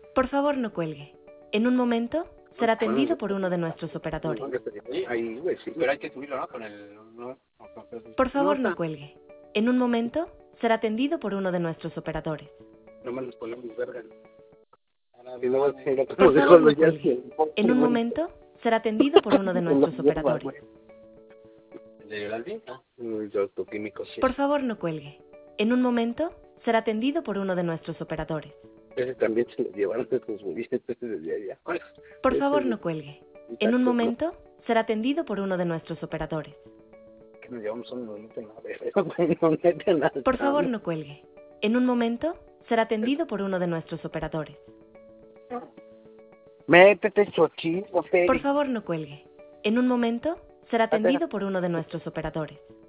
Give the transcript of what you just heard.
Por favor, no cuelgue. En un momento será atendido por uno de nuestros operadores. Ahí, güey, sí. Pero hay que subirlo, ¿no? Con el... No, Por favor, no cuelgue. En un momento será atendido por uno de nuestros operadores. nomás les ponemos verga. Y nomás Por favor, no cuelgue. En un momento será atendido por uno de nuestros operadores. ¿De Geraldine? Yo autoquímico, sí. Por favor, no cuelgue. En un momento será atendido por uno de nuestros operadores. Ese también se lo llevaron de sus billetes desde allá. Por favor, no cuelgue. En un momento será atendido por uno de nuestros operadores. Que nos llevamos uno, no meten a ver, no meten a... Por favor, no cuelgue. En un momento será atendido por uno de nuestros operadores. Métete, chochito, Por favor, no cuelgue. En un momento será atendido por uno de nuestros operadores.